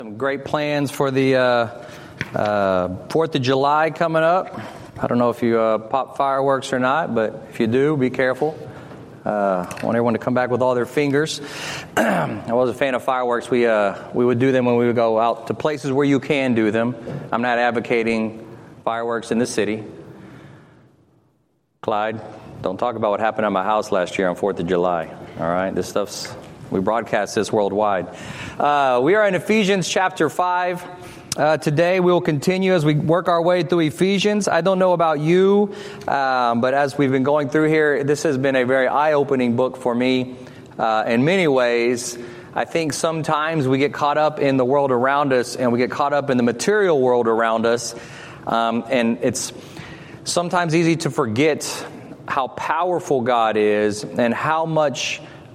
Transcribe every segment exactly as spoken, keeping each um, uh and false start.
Some great plans for the uh, uh, fourth of July coming up. I don't know if you uh, pop fireworks or not, but if you do, be careful. Uh, I want everyone to come back with all their fingers. I was a fan of fireworks. We uh, we would do them when we would go out to places where you can do them. I'm not advocating fireworks in the city. Clyde, don't talk about what happened at my house last year on fourth of July. All right, this stuff's... We broadcast this worldwide. Uh, we are in Ephesians chapter five. Uh, today we will continue as we work our way through Ephesians. I don't know about you, um, but as we've been going through here, this has been a very eye-opening book for me uh, in many ways. I think sometimes we get caught up in the world around us and we get caught up in the material world around us. Um, and it's sometimes easy to forget how powerful God is and how much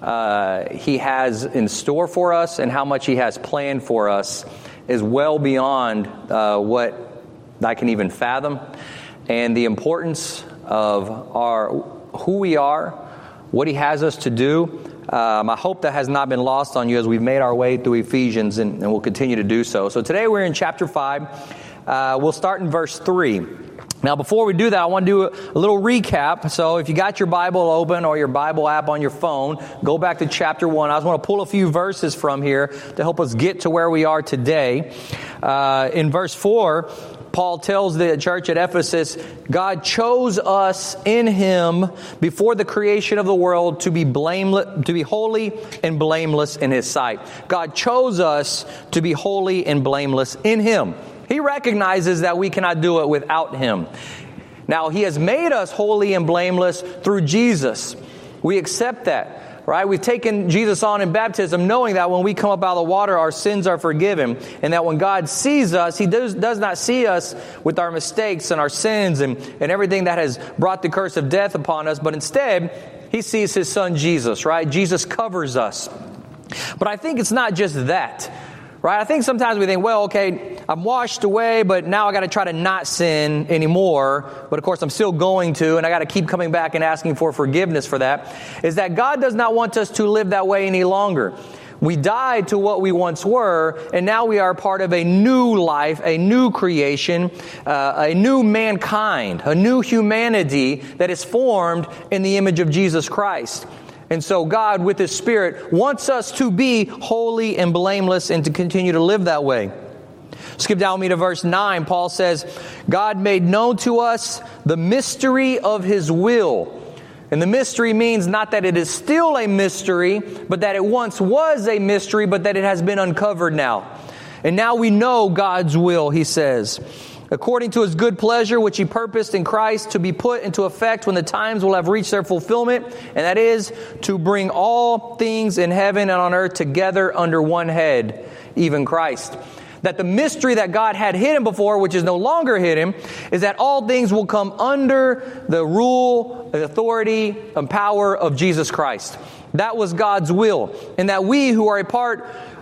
Uh, he has in store for us and how much he has planned for us is well beyond uh, what I can even fathom. And the importance of our who we are, what he has us to do, um, I hope that has not been lost on you as we've made our way through Ephesians, and, and we'll continue to do so. So today we're in chapter five. Uh, we'll start in verse three. Now, before we do that, I want to do a little recap. So if you got your Bible open or your Bible app on your phone, go back to chapter one. I just want to pull a few verses from here to help us get to where we are today. Uh, in verse four, Paul tells the church at Ephesus, God chose us in him before the creation of the world to be blameless, to be holy and blameless in his sight. God chose us to be holy and blameless in him. He recognizes that we cannot do it without him. Now, he has made us holy and blameless through Jesus. We accept that, right? We've taken Jesus on in baptism, knowing that when we come up out of the water, our sins are forgiven. And that when God sees us, he does, does not see us with our mistakes and our sins and, and everything that has brought the curse of death upon us. But instead, he sees his son Jesus, right? Jesus covers us. But I think it's not just that. Right? I think sometimes we think, well, okay, I'm washed away, but now I got to try to not sin anymore. But of course, I'm still going to, and I got to keep coming back and asking for forgiveness for that. Is that God does not want us to live that way any longer. We died to what we once were, and now we are part of a new life, a new creation, uh, a new mankind, a new humanity that is formed in the image of Jesus Christ. And so God, with his Spirit, wants us to be holy and blameless and to continue to live that way. Skip down with me to verse nine. Paul says, God made known to us the mystery of his will. And the mystery means not that it is still a mystery, but that it once was a mystery, but that it has been uncovered now. And now we know God's will, he says. According to his good pleasure, which he purposed in Christ to be put into effect when the times will have reached their fulfillment, and that is to bring all things in heaven and on earth together under one head, even Christ. That the mystery that God had hidden before, which is no longer hidden, is that all things will come under the rule, the authority, and power of Jesus Christ. That was God's will. And that we who are a part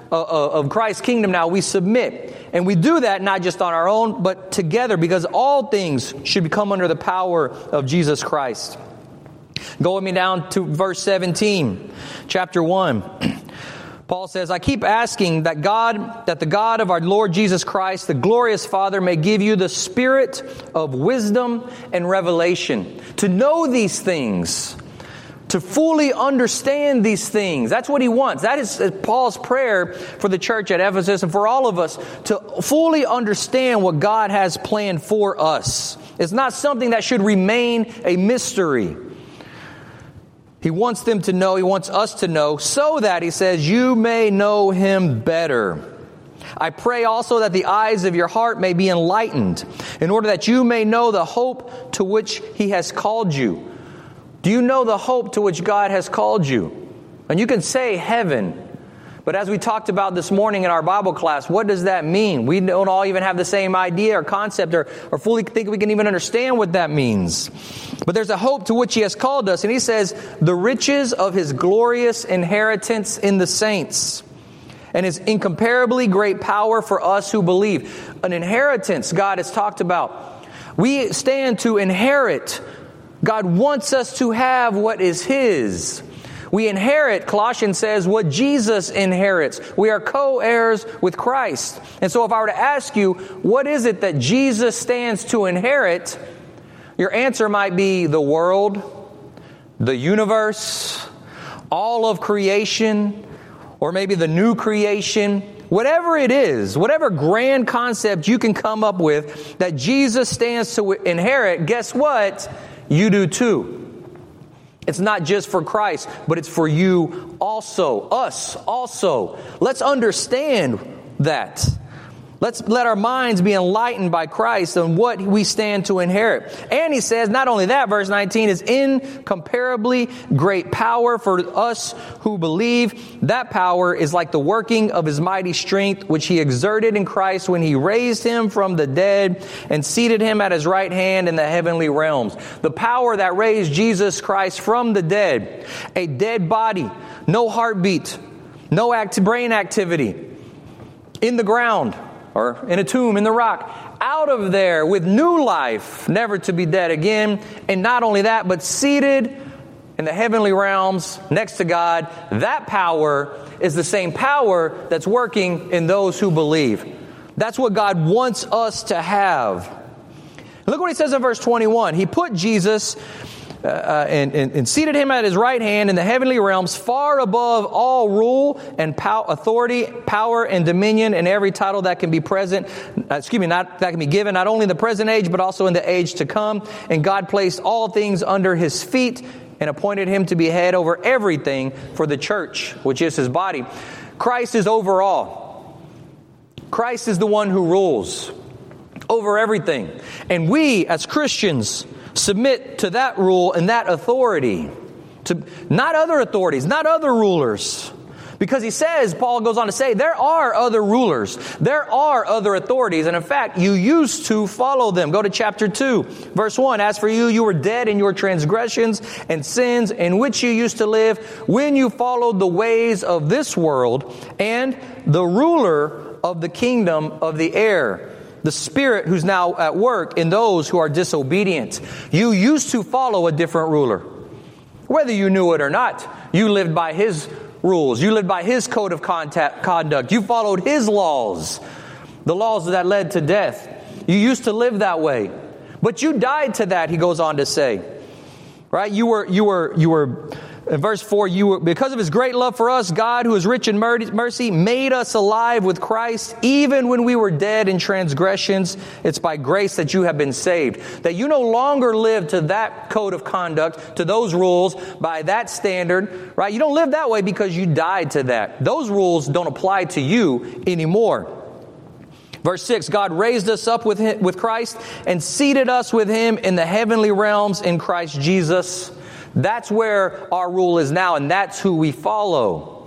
of Christ's kingdom now, we submit. And we do that not just on our own, but together, because all things should come under the power of Jesus Christ. Go with me down to verse seventeen, chapter one. Paul says, I keep asking that God, that the God of our Lord Jesus Christ, the glorious Father, may give you the spirit of wisdom and revelation to know these things, to fully understand these things. That's what he wants. That is Paul's prayer for the church at Ephesus and for all of us, to fully understand what God has planned for us. It's not something that should remain a mystery. He wants them to know, he wants us to know, so that, he says, you may know him better. I pray also that the eyes of your heart may be enlightened, in order that you may know the hope to which he has called you. Do you know the hope to which God has called you? And you can say heaven. But as we talked about this morning in our Bible class, what does that mean? We don't all even have the same idea or concept or, or fully think we can even understand what that means. But there's a hope to which he has called us. And he says, the riches of his glorious inheritance in the saints, and his incomparably great power for us who believe. An inheritance God has talked about. We stand to inherit. God wants us to have what is his. We inherit, Colossians says, what Jesus inherits. We are co-heirs with Christ. And so if I were to ask you, what is it that Jesus stands to inherit? Your answer might be the world, the universe, all of creation, or maybe the new creation. Whatever it is, whatever grand concept you can come up with that Jesus stands to inherit, guess what? You do too. It's not just for Christ, but it's for you also, us also. Let's understand that. Let's let our minds be enlightened by Christ and what we stand to inherit. And he says, not only that, verse nineteen is incomparably great power for us who believe. That power is like the working of his mighty strength, which he exerted in Christ when he raised him from the dead and seated him at his right hand in the heavenly realms. The power that raised Jesus Christ from the dead, a dead body, no heartbeat, no act- brain activity, in the ground, or in a tomb, in the rock, out of there with new life, never to be dead again. And not only that, but seated in the heavenly realms next to God. That power is the same power that's working in those who believe. That's what God wants us to have. Look what he says in verse twenty-one. He put Jesus Uh, and, and, and seated him at his right hand in the heavenly realms, far above all rule and pow- authority, power and dominion, and every title that can be present, uh, excuse me, not that can be given, not only in the present age, but also in the age to come. And God placed all things under his feet and appointed him to be head over everything for the church, which is his body. Christ is over all. Christ is the one who rules over everything. And we, as Christians, submit to that rule and that authority, to not other authorities, not other rulers. Because he says, Paul goes on to say, there are other rulers, there are other authorities, and in fact, you used to follow them. Go to chapter two, verse one. As for you, you were dead in your transgressions and sins in which you used to live when you followed the ways of this world and the ruler of the kingdom of the air, the spirit who's now at work in those who are disobedient. You used to follow a different ruler. Whether you knew it or not, you lived by his rules. You lived by his code of contact, conduct. You followed his laws, the laws that led to death. You used to live that way. But you died to that, he goes on to say. Right? You were, you were, you were, in verse four, you were, because of his great love for us, God, who is rich in mercy, made us alive with Christ, even when we were dead in transgressions. It's by grace that you have been saved. That you no longer live to that code of conduct, to those rules, by that standard, right? You don't live that way because you died to that. Those rules don't apply to you anymore. Verse six, God raised us up with him, with Christ and seated us with him in the heavenly realms in Christ Jesus. That's where our rule is now, and that's who we follow.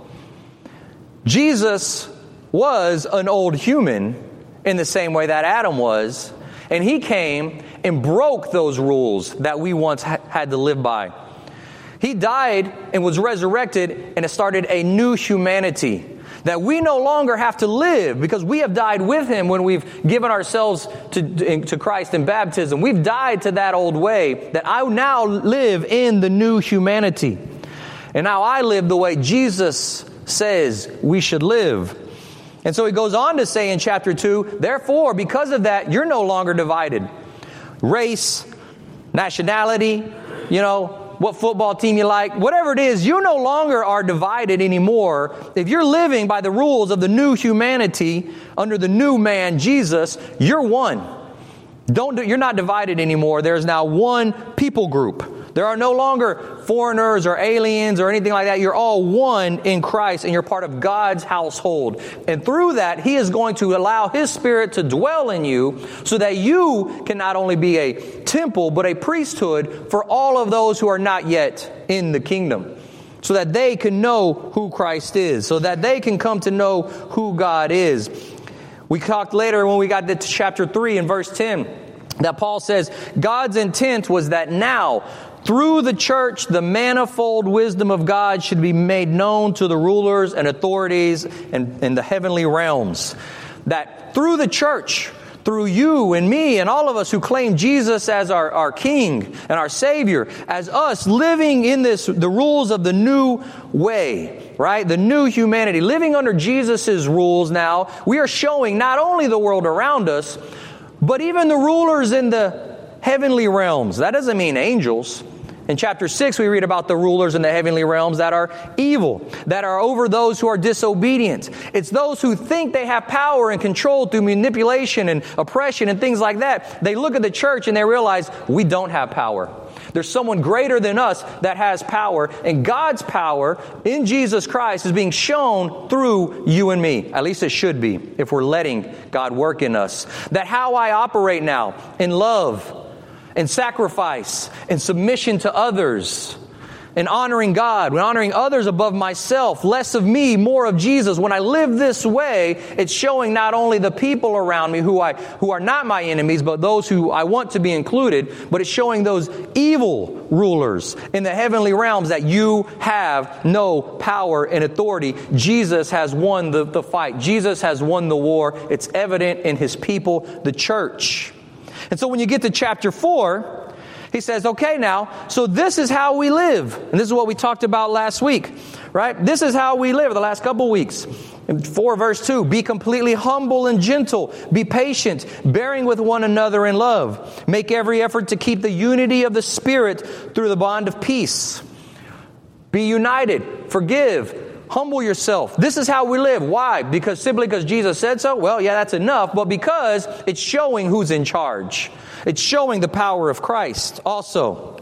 Jesus was an old human in the same way that Adam was, and he came and broke those rules that we once ha- had to live by. He died and was resurrected, and it started a new humanity that we no longer have to live because we have died with him when we've given ourselves to, to Christ in baptism. We've died to that old way, that I now live in the new humanity. And now I live the way Jesus says we should live. And so he goes on to say in chapter two, therefore, because of that, you're no longer divided. Race, nationality, you know, what football team you like, whatever it is, you no longer are divided anymore. If you're living by the rules of the new humanity under the new man, Jesus, you're one. Don't do, you're not divided anymore. There's now one people group. There are no longer foreigners or aliens or anything like that. You're all one in Christ, and you're part of God's household. And through that, he is going to allow his Spirit to dwell in you so that you can not only be a temple, but a priesthood for all of those who are not yet in the kingdom, so that they can know who Christ is, so that they can come to know who God is. We talked later when we got to chapter three and verse ten that Paul says God's intent was that now, through the church, the manifold wisdom of God should be made known to the rulers and authorities and in the heavenly realms. That through the church, through you and me and all of us who claim Jesus as our, our King and our Savior, as us living in this, the rules of the new way, right? The new humanity. Living under Jesus' rules now, we are showing not only the world around us, but even the rulers in the heavenly realms. That doesn't mean angels. In chapter six, we read about the rulers in the heavenly realms that are evil, that are over those who are disobedient. It's those who think they have power and control through manipulation and oppression and things like that. They look at the church and they realize we don't have power. There's someone greater than us that has power, and God's power in Jesus Christ is being shown through you and me. At least it should be, if we're letting God work in us. That how I operate now in love, and sacrifice, and submission to others, and honoring God, when honoring others above myself, less of me, more of Jesus. When I live this way, it's showing not only the people around me who I who are not my enemies, but those who I want to be included, but it's showing those evil rulers in the heavenly realms that you have no power and authority. Jesus has won the, the fight. Jesus has won the war. It's evident in His people, the church. And so when you get to chapter four, he says, okay, now, so this is how we live. And this is what we talked about last week, right? This is how we live the last couple weeks. In four verse two, be completely humble and gentle. Be patient, bearing with one another in love. Make every effort to keep the unity of the Spirit through the bond of peace. Be united, forgive. Humble yourself. This is how we live. Why? Because simply because Jesus said so? Well, yeah, that's enough. But because it's showing who's in charge. It's showing the power of Christ also.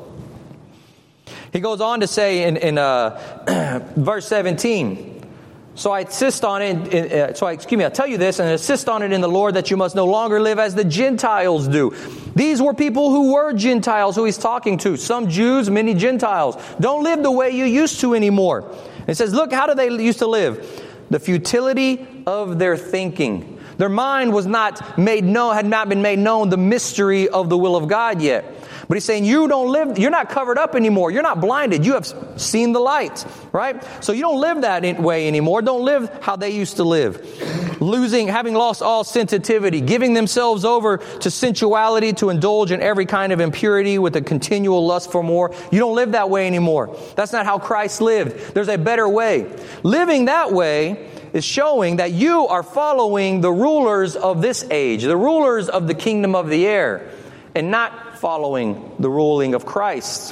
He goes on to say in, in uh, verse seventeen, so I insist on it, in, uh, so I, excuse me, I tell you this and insist on it in the Lord that you must no longer live as the Gentiles do. These were people who were Gentiles who he's talking to. Some Jews, many Gentiles. Don't live the way you used to anymore. It says, look, how did they used to live? The futility of their thinking. Their mind was not made known, had not been made known the mystery of the will of God yet. But he's saying you don't live, you're not covered up anymore. You're not blinded. You have seen the light, right? So you don't live that way anymore. Don't live how they used to live. Losing, having lost all sensitivity, giving themselves over to sensuality, to indulge in every kind of impurity with a continual lust for more. You don't live that way anymore. That's not how Christ lived. There's a better way. Living that way is showing that you are following the rulers of this age, the rulers of the kingdom of the air, and not following the ruling of Christ.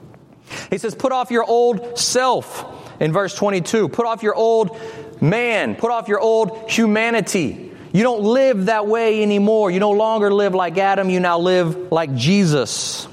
He says, put off your old self in verse twenty-two. Put off your old man. Put off your old humanity. You don't live that way anymore. You no longer live like Adam. You now live like Jesus.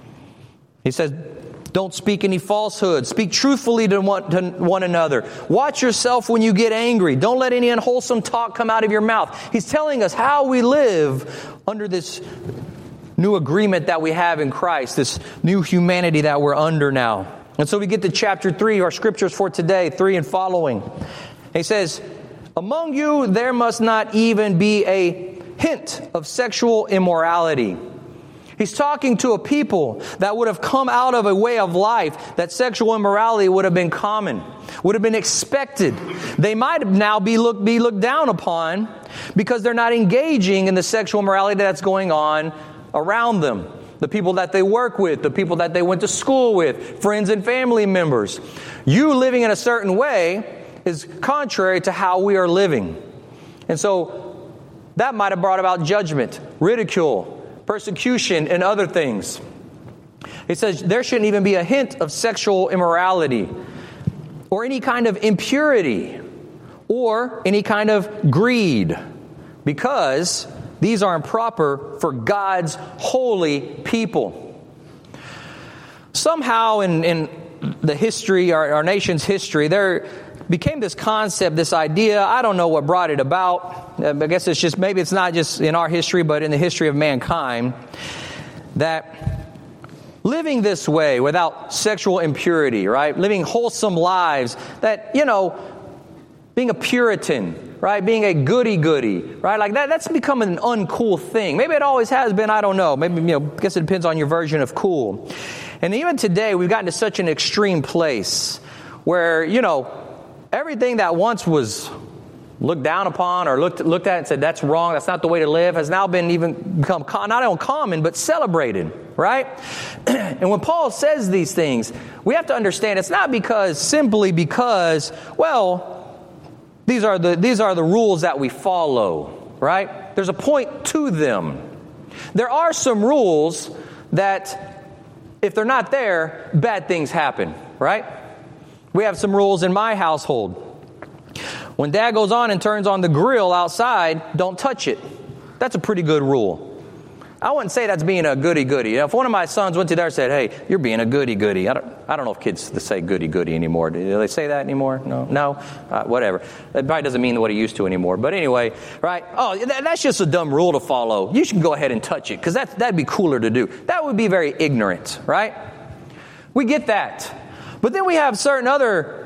He says, don't speak any falsehood. Speak truthfully to one, to one another. Watch yourself when you get angry. Don't let any unwholesome talk come out of your mouth. He's telling us how we live under this new agreement that we have in Christ, this new humanity that we're under now. And so we get to chapter three, our scriptures for today, three and following. He says, among you there must not even be a hint of sexual immorality. He's talking to a people that would have come out of a way of life that sexual immorality would have been common, would have been expected. They might now be looked, be looked down upon because they're not engaging in the sexual immorality that's going on around them. The people that they work with, the people that they went to school with, friends and family members. You living in a certain way is contrary to how we are living. And so that might have brought about judgment, ridicule, persecution, and other things. It says there shouldn't even be a hint of sexual immorality or any kind of impurity or any kind of greed, because these are improper for God's holy people. Somehow in, in the history, our, our nation's history, there became this concept, this idea. I don't know what brought it about. I guess it's just, maybe it's not just in our history, but in the history of mankind, that living this way without sexual impurity, right? Living wholesome lives, that, you know, being a Puritan, right? Being a goody-goody, right? Like that, that's become an uncool thing. Maybe it always has been, I don't know. Maybe, you know, I guess it depends on your version of cool. And even today, we've gotten to such an extreme place where, you know, everything that once was looked down upon or looked looked at and said, that's wrong, that's not the way to live, has now been even become not only common, but celebrated, right? And when Paul says these things, we have to understand it's not because, simply because, well, these are the these are the rules that we follow, right? There's a point to them. There are some rules that, if they're not there, bad things happen, right? We have some rules in my household. When Dad goes on and turns on the grill outside, don't touch it. That's a pretty good rule. I wouldn't say that's being a goody-goody. You know, if one of my sons went to there and said, hey, you're being a goody-goody. I don't, I don't know if kids say goody-goody anymore. Do they say that anymore? No? No? Uh, whatever. That probably doesn't mean what he used to anymore. But anyway, right? Oh, that, that's just a dumb rule to follow. You should go ahead and touch it because that, that'd be cooler to do. That would be very ignorant, right? We get that. But then we have certain other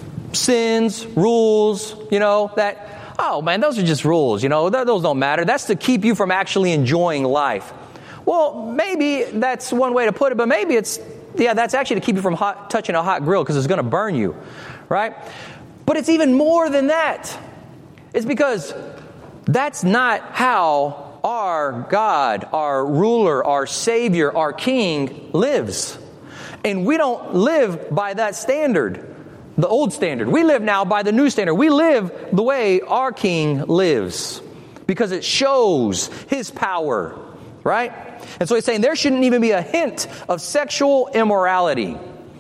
sins, rules, you know, that, oh man, those are just rules, you know, those don't matter. That's to keep you from actually enjoying life. Well, maybe that's one way to put it, but maybe it's, yeah, that's actually to keep you from hot, touching a hot grill because it's going to burn you, right? But it's even more than that. It's because that's not how our God, our ruler, our Savior, our King lives. And we don't live by that standard. The old standard. We live now by the new standard. We live the way our King lives because it shows His power, right? And so he's saying there shouldn't even be a hint of sexual immorality.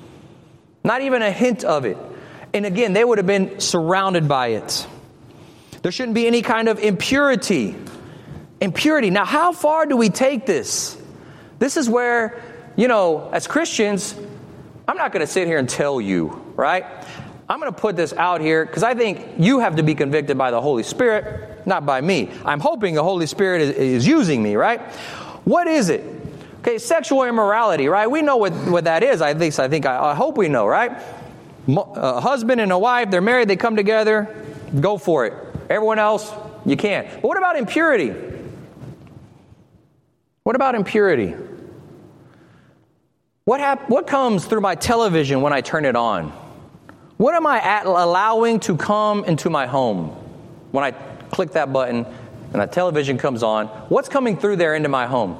Not even a hint of it. And again, they would have been surrounded by it. There shouldn't be any kind of impurity. Impurity. Now, how far do we take this? This is where, you know, as Christians, I'm not going to sit here and tell you, right? I'm going to put this out here because I think you have to be convicted by the Holy Spirit, not by me. I'm hoping the Holy Spirit is, is using me, right? What is it? Okay, sexual immorality, right? We know what, what that is. At least I think, I, I hope we know, right? A husband and a wife, they're married, they come together, go for it. Everyone else, you can't. But what about impurity? What about impurity? What hap- What comes through my television when I turn it on? What am I at allowing to come into my home when I click that button and that television comes on? What's coming through there into my home?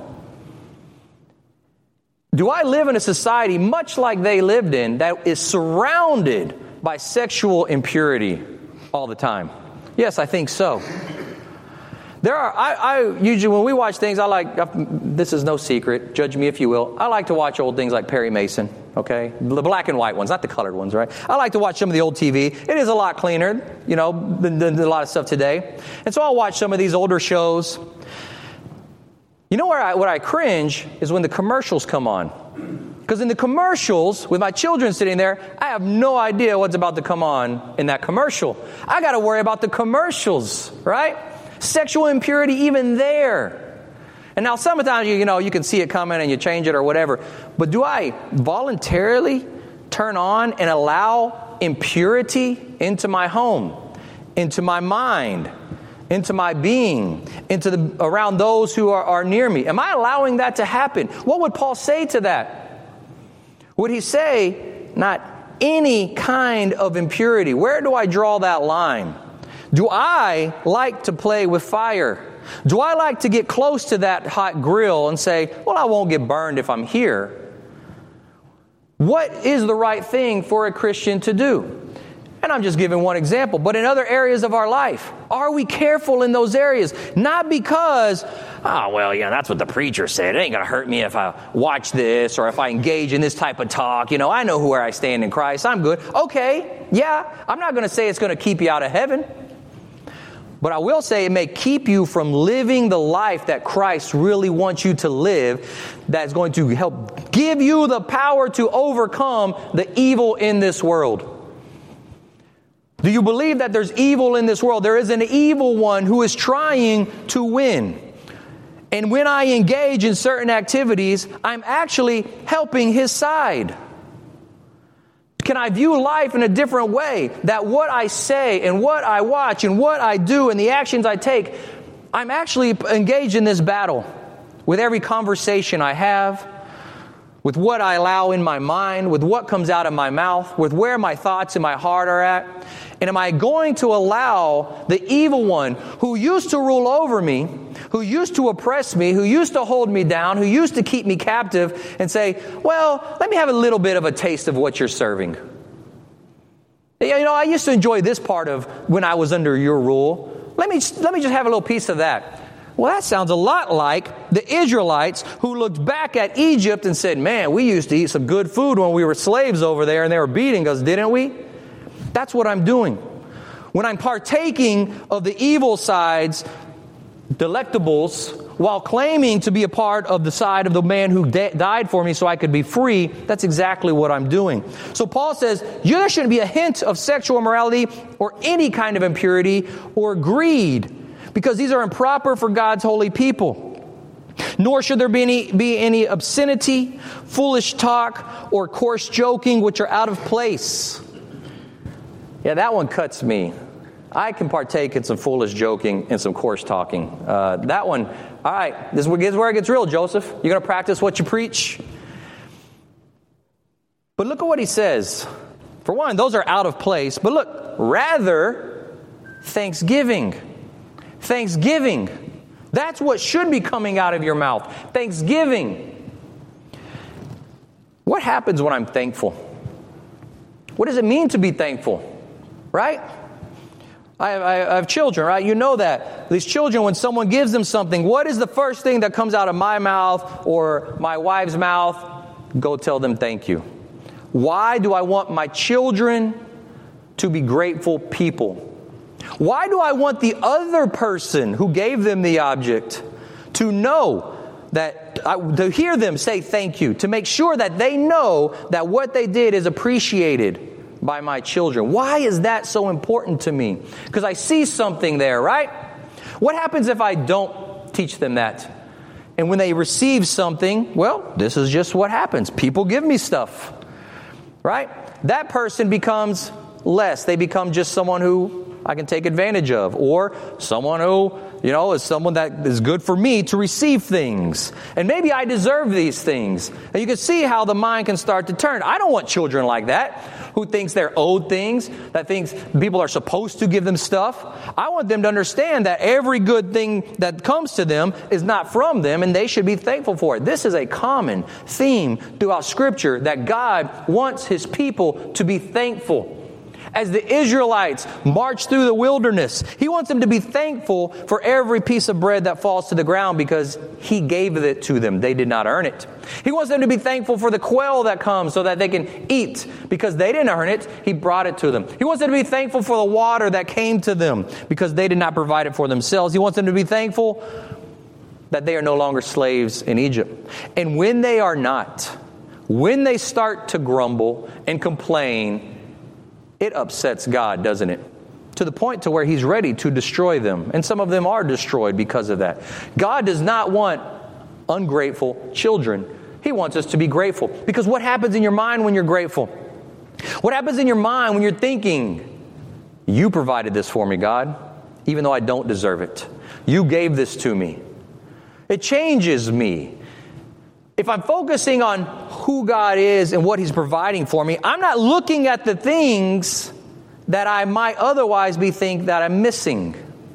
Do I live in a society much like they lived in that is surrounded by sexual impurity all the time? Yes, I think so. There are, I, I usually, when we watch things, I like, this is no secret, judge me if you will, I like to watch old things like Perry Mason, okay? The black and white ones, not the colored ones, right? I like to watch some of the old T V. It is a lot cleaner, you know, than, than a lot of stuff today. And so I'll watch some of these older shows. You know where I, what I cringe is when the commercials come on. Because in the commercials, with my children sitting there, I have no idea what's about to come on in that commercial. I got to worry about the commercials, right? Sexual impurity even there. And now sometimes, you, you know, you can see it coming and you change it or whatever. But do I voluntarily turn on and allow impurity into my home, into my mind, into my being, into the around those who are, are near me? Am I allowing that to happen? What would Paul say to that? Would he say, not any kind of impurity? Where do I draw that line? Do I like to play with fire? Do I like to get close to that hot grill and say, well, I won't get burned if I'm here? What is the right thing for a Christian to do? And I'm just giving one example, but in other areas of our life, are we careful in those areas? Not because, oh, well, yeah, that's what the preacher said. It ain't going to hurt me if I watch this or if I engage in this type of talk. You know, I know where I stand in Christ. I'm good. Okay, yeah, I'm not going to say it's going to keep you out of heaven. But I will say it may keep you from living the life that Christ really wants you to live, that's going to help give you the power to overcome the evil in this world. Do you believe that there's evil in this world? There is an evil one who is trying to win. And when I engage in certain activities, I'm actually helping his side. Can I view life in a different way? That what I say and what I watch and what I do and the actions I take, I'm actually engaged in this battle with every conversation I have, with what I allow in my mind, with what comes out of my mouth, with where my thoughts and my heart are at. And am I going to allow the evil one who used to rule over me, who used to oppress me, who used to hold me down, who used to keep me captive, and say, well, let me have a little bit of a taste of what you're serving. You know, I used to enjoy this part of when I was under your rule. Let me, let me just have a little piece of that. Well, that sounds a lot like the Israelites who looked back at Egypt and said, man, we used to eat some good food when we were slaves over there and they were beating us, didn't we? That's what I'm doing. When I'm partaking of the evil side's delectables while claiming to be a part of the side of the man who de- died for me so I could be free, that's exactly what I'm doing. So Paul says, there shouldn't be a hint of sexual immorality or any kind of impurity or greed, because these are improper for God's holy people. Nor should there be any, be any obscenity, foolish talk, or coarse joking, which are out of place. Yeah, that one cuts me. I can partake in some foolish joking and some coarse talking. Uh, that one, all right, this is where it gets real, Joseph. You're going to practice what you preach? But look at what he says. For one, those are out of place. But look, rather, thanksgiving. Thanksgiving. That's what should be coming out of your mouth. Thanksgiving. What happens when I'm thankful? What does it mean to be thankful? Right? I have, I have children, right? You know that. These children, when someone gives them something, what is the first thing that comes out of my mouth or my wife's mouth? Go tell them thank you. Why do I want my children to be grateful people? Why do I want the other person who gave them the object to know that, I, to hear them say thank you, to make sure that they know that what they did is appreciated by my children? Why is that so important to me? Because I see something there, right? What happens if I don't teach them that? And when they receive something, well, this is just what happens. People give me stuff, right? That person becomes less. They become just someone who I can take advantage of, or someone who, you know, is someone that is good for me to receive things. And maybe I deserve these things. And you can see how the mind can start to turn. I don't want children like that, who thinks they're owed things, that thinks people are supposed to give them stuff. I want them to understand that every good thing that comes to them is not from them, and they should be thankful for it. This is a common theme throughout Scripture, that God wants His people to be thankful. As the Israelites march through the wilderness, He wants them to be thankful for every piece of bread that falls to the ground because He gave it to them. They did not earn it. He wants them to be thankful for the quail that comes so that they can eat because they didn't earn it. He brought it to them. He wants them to be thankful for the water that came to them because they did not provide it for themselves. He wants them to be thankful that they are no longer slaves in Egypt. And when they are not, when they start to grumble and complain, it upsets God, doesn't it? To the point to where He's ready to destroy them. And some of them are destroyed because of that. God does not want ungrateful children. He wants us to be grateful. Because what happens in your mind when you're grateful? What happens in your mind when you're thinking, you provided this for me, God, even though I don't deserve it. You gave this to me. It changes me. If I'm focusing on who God is and what He's providing for me, I'm not looking at the things that I might otherwise be think that I'm missing,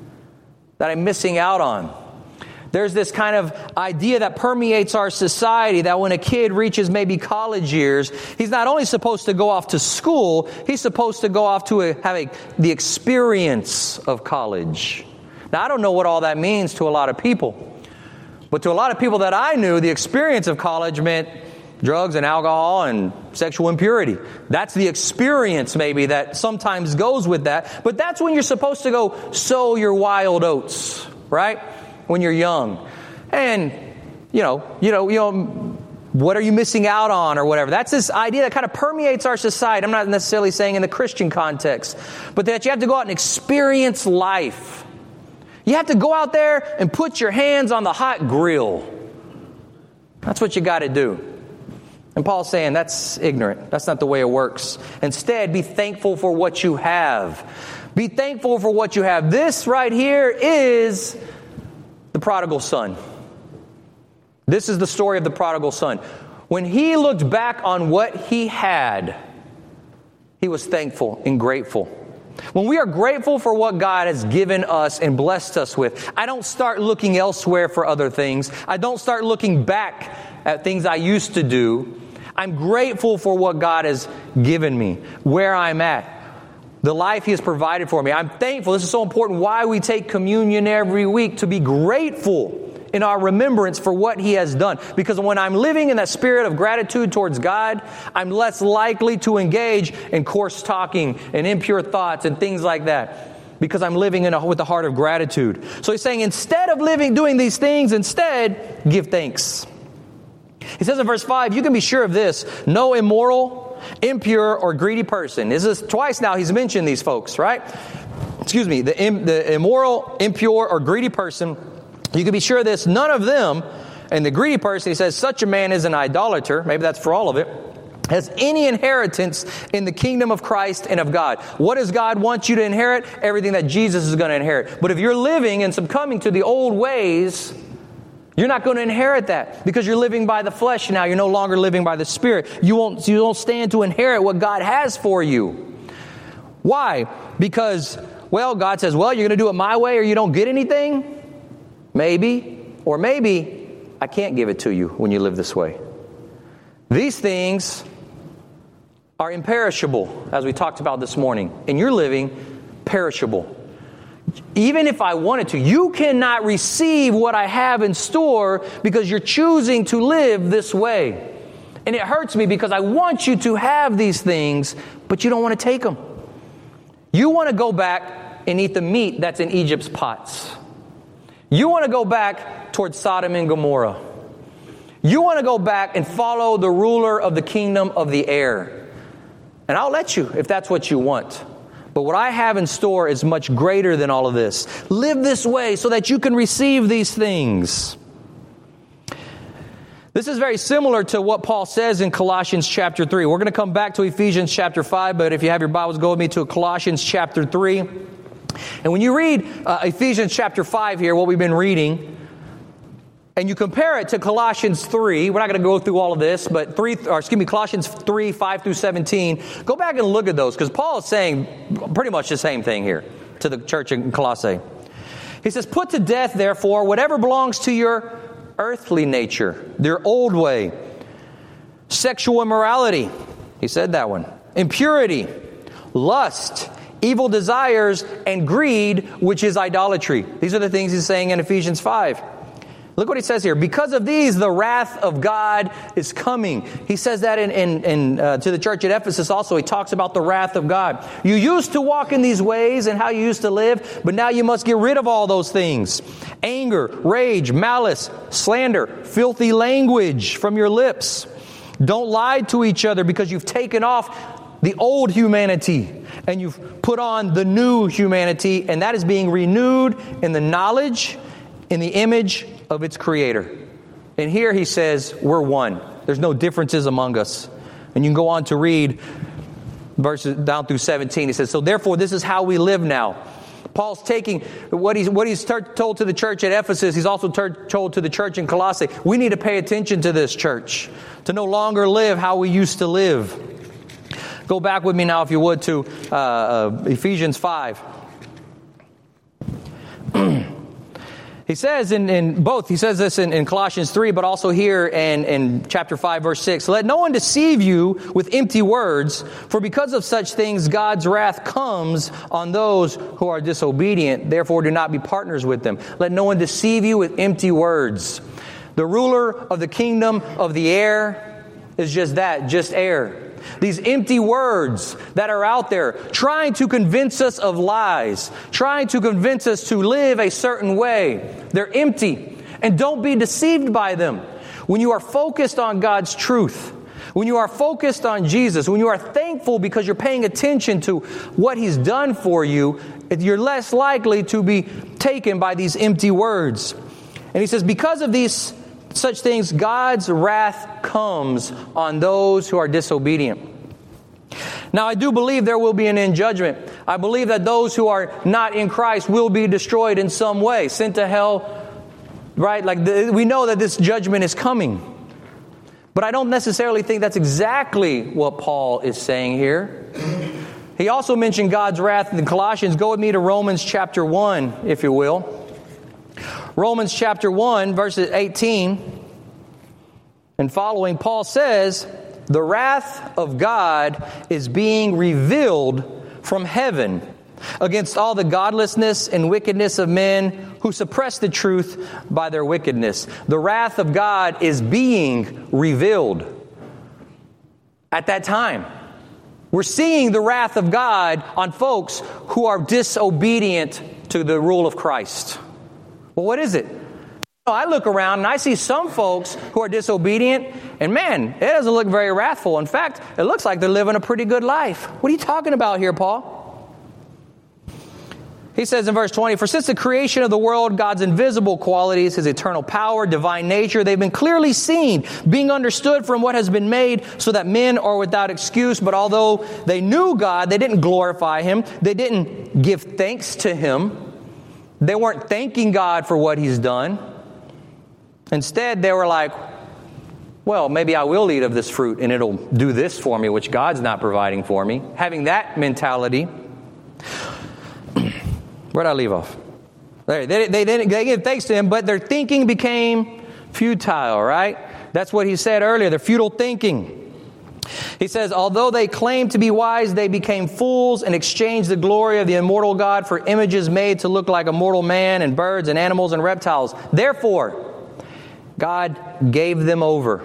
that I'm missing out on. There's this kind of idea that permeates our society that when a kid reaches maybe college years, he's not only supposed to go off to school, he's supposed to go off to a, have a, the experience of college. Now, I don't know what all that means to a lot of people. But to a lot of people that I knew, the experience of college meant drugs and alcohol and sexual impurity. That's the experience maybe that sometimes goes with that. But that's when you're supposed to go sow your wild oats, right? When you're young. And, you know, you know, you know, what are you missing out on or whatever? That's this idea that kind of permeates our society. I'm not necessarily saying in the Christian context, but that you have to go out and experience life. You have to go out there and put your hands on the hot grill. That's what you got to do. And Paul's saying that's ignorant. That's not the way it works. Instead, be thankful for what you have. Be thankful for what you have. This right here is the prodigal son. This is the story of the prodigal son. When he looked back on what he had, he was thankful and grateful. When we are grateful for what God has given us and blessed us with, I don't start looking elsewhere for other things. I don't start looking back at things I used to do. I'm grateful for what God has given me, where I'm at, the life He has provided for me. I'm thankful. This is so important why we take communion every week, to be grateful in our remembrance for what He has done. Because when I'm living in that spirit of gratitude towards God, I'm less likely to engage in coarse talking and impure thoughts and things like that. Because I'm living in a, with the heart of gratitude. So He's saying, instead of living, doing these things, instead, give thanks. He says in verse five, you can be sure of this, no immoral, impure, or greedy person. This is twice now He's mentioned these folks, right? Excuse me, the, im, the immoral, impure, or greedy person, you can be sure of this, none of them, and the greedy person, he says, such a man is an idolater, maybe that's for all of it, has any inheritance in the kingdom of Christ and of God. What does God want you to inherit? Everything that Jesus is going to inherit. But if you're living and succumbing to the old ways, you're not going to inherit that because you're living by the flesh now. You're no longer living by the Spirit. You won't, you won't stand to inherit what God has for you. Why? Because, well, God says, well, you're going to do it my way or you don't get anything? Maybe. Or maybe I can't give it to you when you live this way. These things are imperishable, as we talked about this morning. And you're living perishable. Even if I wanted to, you cannot receive what I have in store because you're choosing to live this way. And it hurts me because I want you to have these things, but you don't want to take them. You want to go back and eat the meat that's in Egypt's pots. You want to go back towards Sodom and Gomorrah. You want to go back and follow the ruler of the kingdom of the air. And I'll let you if that's what you want. But what I have in store is much greater than all of this. Live this way so that you can receive these things. This is very similar to what Paul says in Colossians chapter three. We're going to come back to Ephesians chapter five, but if you have your Bibles, go with me to Colossians chapter three. And when you read uh, Ephesians chapter five here, what we've been reading, and you compare it to Colossians three, we're not going to go through all of this, but three, or excuse me, Colossians three, five through seventeen, go back and look at those, because Paul is saying pretty much the same thing here to the church in Colossae. He says, put to death, therefore, whatever belongs to your earthly nature, your old way, sexual immorality, he said that one, impurity, lust, evil desires, and greed, which is idolatry. These are the things he's saying in Ephesians five. Look what he says here. Because of these, the wrath of God is coming. He says that in, in, in uh, to the church at Ephesus also. He talks about the wrath of God. You used to walk in these ways and how you used to live, but now you must get rid of all those things. Anger, rage, malice, slander, filthy language from your lips. Don't lie to each other because you've taken off the old humanity and you've put on the new humanity, and that is being renewed in the knowledge, in the image of its creator. And here he says, we're one. There's no differences among us. And you can go on to read verses down through seventeen. He says, so therefore this is how we live now. Paul's taking what he's, what he's told to the church at Ephesus. He's also told to the church in Colossae. We need to pay attention to this church, to no longer live how we used to live. Go back with me now, if you would, to uh, uh, Ephesians five. He says in, in both, he says this in, in Colossians three, but also here in, in chapter five, verse six. Let no one deceive you with empty words, for because of such things God's wrath comes on those who are disobedient. Therefore do not be partners with them. Let no one deceive you with empty words. The ruler of the kingdom of the air is just that, just air. These empty words that are out there trying to convince us of lies, trying to convince us to live a certain way. They're empty. And don't be deceived by them. When you are focused on God's truth, when you are focused on Jesus, when you are thankful because you're paying attention to what He's done for you, you're less likely to be taken by these empty words. And he says, because of these such things, God's wrath comes on those who are disobedient. Now, I do believe there will be an end judgment. I believe that those who are not in Christ will be destroyed in some way, sent to hell, right? Like the, we know that this judgment is coming. But I don't necessarily think that's exactly what Paul is saying here. He also mentioned God's wrath in Colossians. Go with me to Romans chapter one, if you will. Romans chapter one, verses eighteen and following, Paul says, the wrath of God is being revealed from heaven against all the godlessness and wickedness of men who suppress the truth by their wickedness. The wrath of God is being revealed at that time. We're seeing the wrath of God on folks who are disobedient to the rule of Christ. Well, what is it? I look around and I see some folks who are disobedient, and man, it doesn't look very wrathful. In fact, it looks like they're living a pretty good life. What are you talking about here, Paul? He says in verse twenty, for since the creation of the world, God's invisible qualities, His eternal power, divine nature, they've been clearly seen, being understood from what has been made, so that men are without excuse. But although they knew God, they didn't glorify Him. They didn't give thanks to Him. They weren't thanking God for what He's done. Instead, they were like, well, maybe I will eat of this fruit and it'll do this for me, which God's not providing for me. Having that mentality. Where'd I leave off? They, they, they didn't they give thanks to Him, but their thinking became futile, right? That's what he said earlier, their futile thinking. He says, although they claimed to be wise, they became fools and exchanged the glory of the immortal God for images made to look like a mortal man and birds and animals and reptiles. Therefore, God gave them over.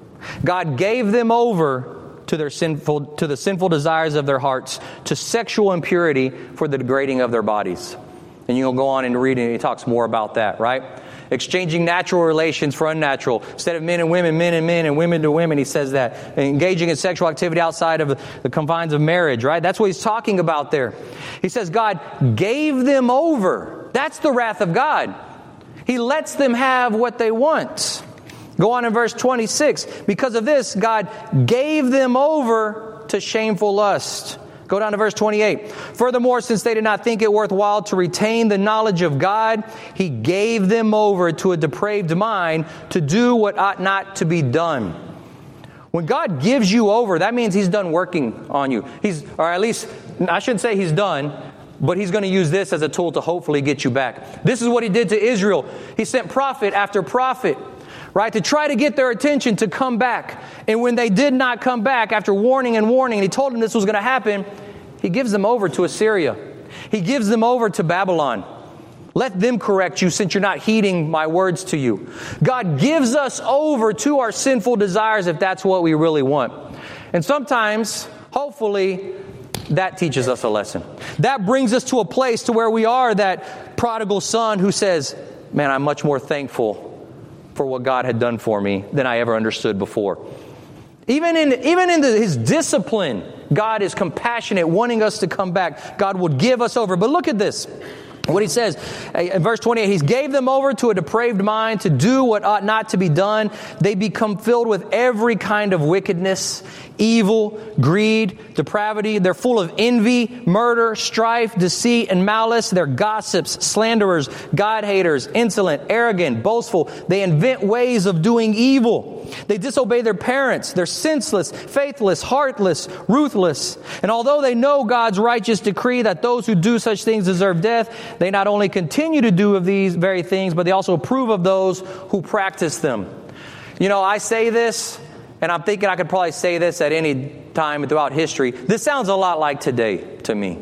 God gave them over to their sinful, to the sinful desires of their hearts, to sexual impurity for the degrading of their bodies. And you'll go on and read it, he talks more about that, right? Exchanging natural relations for unnatural. Instead of men and women, men and men, and women to women, he says that. Engaging in sexual activity outside of the confines of marriage, right? That's what he's talking about there. He says God gave them over. That's the wrath of God. He lets them have what they want. Go on in verse twenty-six. Because of this, God gave them over to shameful lust. Go down to verse twenty-eight. Furthermore, since they did not think it worthwhile to retain the knowledge of God, He gave them over to a depraved mind to do what ought not to be done. When God gives you over, that means He's done working on you. He's, or at least, I shouldn't say He's done, but He's going to use this as a tool to hopefully get you back. This is what He did to Israel. He sent prophet after prophet, right, to try to get their attention to come back. And when they did not come back, after warning and warning, and He told them this was going to happen, He gives them over to Assyria. He gives them over to Babylon. Let them correct you since you're not heeding my words to you. God gives us over to our sinful desires if that's what we really want. And sometimes, hopefully, that teaches us a lesson. That brings us to a place to where we are that prodigal son who says, man, I'm much more thankful for what God had done for me than I ever understood before. Even in, even in the, His discipline, God is compassionate, wanting us to come back. God will give us over. But look at this. What He says in verse twenty-eight, He gave them over to a depraved mind to do what ought not to be done. They become filled with every kind of wickedness, evil, greed, depravity. They're full of envy, murder, strife, deceit, and malice. They're gossips, slanderers, God-haters, insolent, arrogant, boastful. They invent ways of doing evil. They disobey their parents. They're senseless, faithless, heartless, ruthless. And although they know God's righteous decree that those who do such things deserve death, they not only continue to do of these very things, but they also approve of those who practice them. You know, I say this, and I'm thinking I could probably say this at any time throughout history. This sounds a lot like today to me.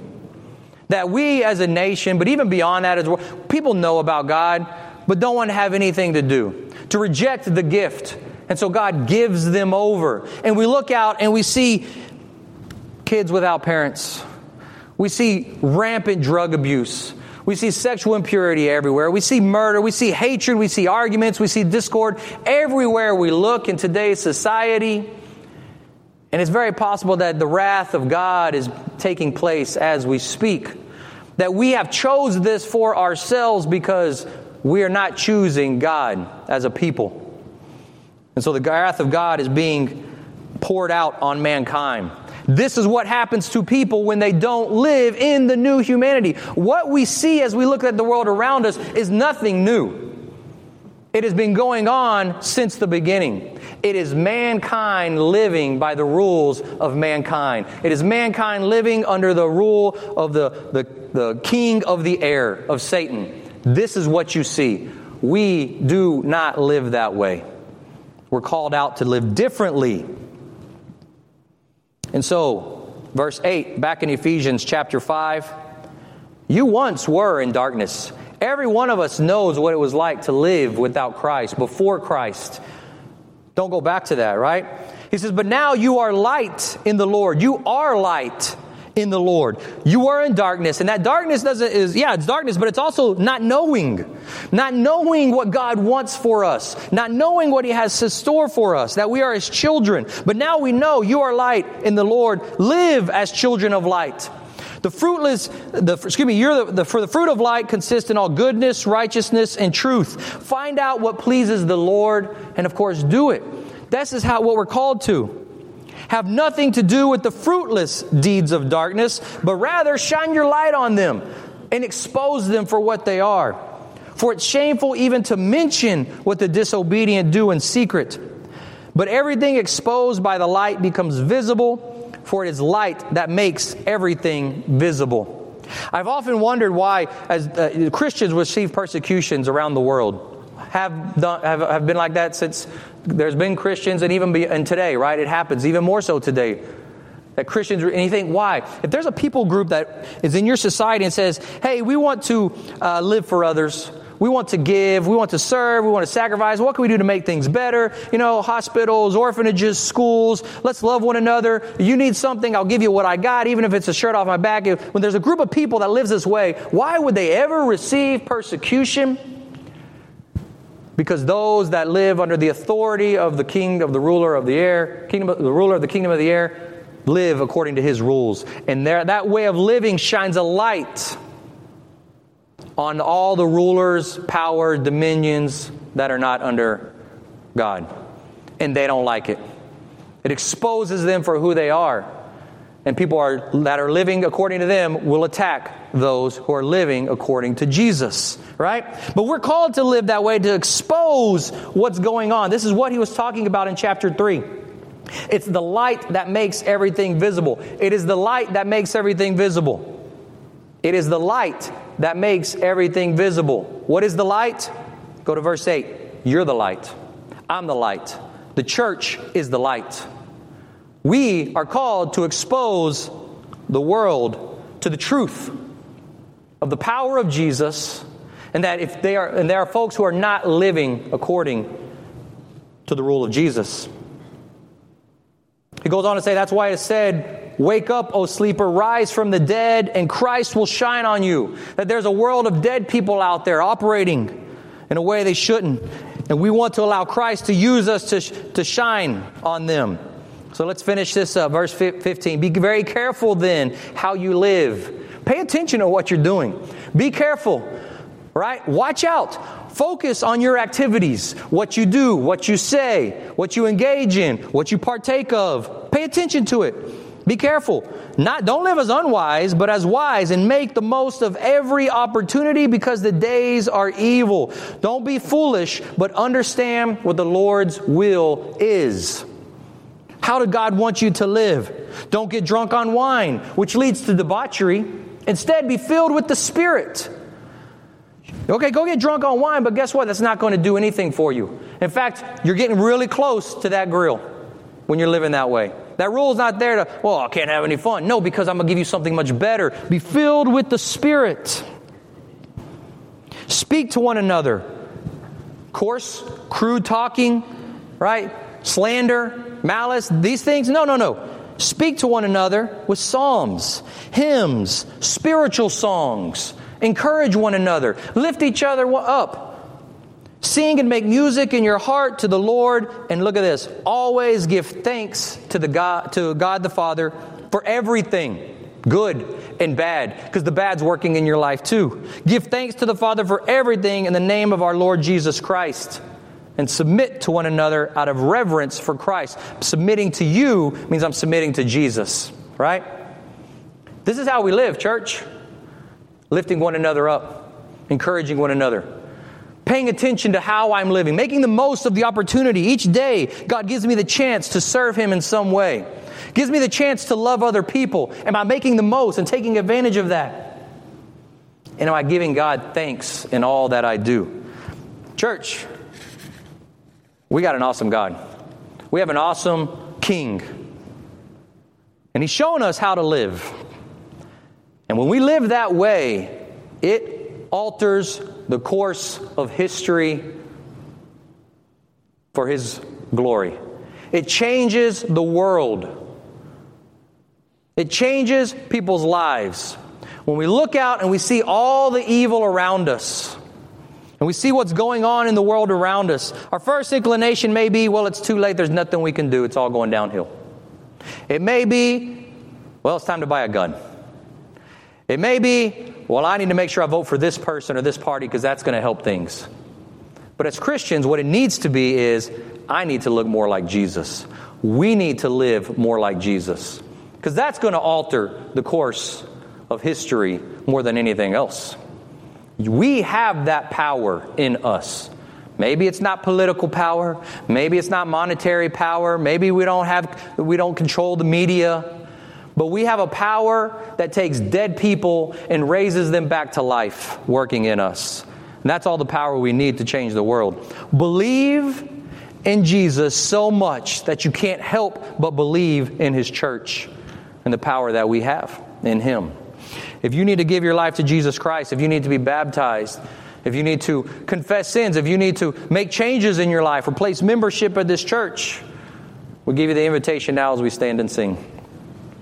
That we as a nation, but even beyond that as well, people know about God, but don't want to have anything to do. To reject the gift. And so God gives them over. And we look out and we see kids without parents. We see rampant drug abuse. We see sexual impurity everywhere. We see murder. We see hatred. We see arguments. We see discord everywhere we look in today's society. And it's very possible that the wrath of God is taking place as we speak. That we have chosen this for ourselves because we are not choosing God as a people. And so the wrath of God is being poured out on mankind. This is what happens to people when they don't live in the new humanity. What we see as we look at the world around us is nothing new. It has been going on since the beginning. It is mankind living by the rules of mankind. It is mankind living under the rule of the, the, the king of the air, of Satan. This is what you see. We do not live that way. We're called out to live differently. And so, verse eight, back in Ephesians chapter five, you once were in darkness. Every one of us knows what it was like to live without Christ, before Christ. Don't go back to that, right? He says, but now you are light in the Lord. You are light in the Lord. You are in darkness. And that darkness doesn't is, yeah, it's darkness, but it's also not knowing. Not knowing what God wants for us. Not knowing what He has in store for us. That we are His children. But now we know you are light in the Lord. Live as children of light. The fruitless, the, excuse me, you're the, the, for the fruit of light consists in all goodness, righteousness, and truth. Find out what pleases the Lord, and of course, do it. This is how what we're called to. Have nothing to do with the fruitless deeds of darkness, but rather shine your light on them and expose them for what they are. For it's shameful even to mention what the disobedient do in secret. But everything exposed by the light becomes visible. For it is light that makes everything visible. I've often wondered why, as uh, Christians receive persecutions around the world, have done, have, have been like that since there's been Christians, and even be, and today, right? It happens even more so today. That Christians, and you think, why? If there's a people group that is in your society and says, "Hey, we want to uh, live for others. We want to give, we want to serve, we want to sacrifice. What can we do to make things better? You know, hospitals, orphanages, schools. Let's love one another. You need something, I'll give you what I got, even if it's a shirt off my back." If, when there's a group of people that lives this way, why would they ever receive persecution? Because those that live under the authority of the king, of the ruler of the air, kingdom, the ruler of the kingdom of the air, live according to his rules. And there, that way of living shines a light on all the rulers, power, dominions that are not under God. And they don't like it. It exposes them for who they are. And people are that are living according to them will attack those who are living according to Jesus. Right? But we're called to live that way, to expose what's going on. This is what he was talking about in chapter three. It's the light that makes everything visible. It is the light that makes everything visible. It is the light that makes everything visible. What is the light? Go to verse eight. You're the light. I'm the light. The church is the light. We are called to expose the world to the truth of the power of Jesus, and that if they are, and there are folks who are not living according to the rule of Jesus. He goes on to say, that's why it said, "Wake up, O sleeper, rise from the dead, and Christ will shine on you." That there's a world of dead people out there operating in a way they shouldn't. And we want to allow Christ to use us to, to shine on them. So let's finish this up. Verse fifteen. Be very careful then how you live. Pay attention to what you're doing. Be careful, right? Watch out. Focus on your activities, what you do, what you say, what you engage in, what you partake of. Pay attention to it. Be careful. Not, don't live as unwise, but as wise, and make the most of every opportunity, because the days are evil. Don't be foolish, but understand what the Lord's will is. How did God want you to live? Don't get drunk on wine, which leads to debauchery. Instead, be filled with the Spirit. Okay, go get drunk on wine, but guess what? That's not going to do anything for you. In fact, you're getting really close to that grill when you're living that way. That rule is not there to, well, I can't have any fun. No, because I'm going to give you something much better. Be filled with the Spirit. Speak to one another. Coarse, crude talking, right? Slander, malice, these things. No, no, no. Speak to one another with psalms, hymns, spiritual songs. Encourage one another. Lift each other up. Sing and make music in your heart to the Lord. And look at this. Always give thanks to the God, to God the Father for everything, good and bad, because the bad's working in your life too. Give thanks to the Father for everything in the name of our Lord Jesus Christ. And submit to one another out of reverence for Christ. Submitting to you means I'm submitting to Jesus, right? This is how we live, church. Lifting one another up, encouraging one another. paying attention to how I'm living, making the most of the opportunity. Each day, God gives me the chance to serve Him in some way. Gives me the chance to love other people. Am I making the most and taking advantage of that? And am I giving God thanks in all that I do? Church, we got an awesome God. We have an awesome King. And He's showing us how to live. And when we live that way, it alters the course of history for His glory. It changes the world. It changes people's lives. When we look out and we see all the evil around us, and we see what's going on in the world around us, our first inclination may be, well, it's too late, there's nothing we can do, it's all going downhill. It may be, well, it's time to buy a gun. It may be, well, I need to make sure I vote for this person or this party because that's going to help things. But as Christians, what it needs to be is, I need to look more like Jesus. We need to live more like Jesus. Because that's going to alter the course of history more than anything else. We have that power in us. Maybe it's not political power. Maybe it's not monetary power. Maybe we don't have, we don't control the media. But we have a power that takes dead people and raises them back to life working in us. And that's all the power we need to change the world. Believe in Jesus so much that you can't help but believe in His church and the power that we have in Him. If you need to give your life to Jesus Christ, if you need to be baptized, if you need to confess sins, if you need to make changes in your life or place membership at this church, we'll give you the invitation now as we stand and sing.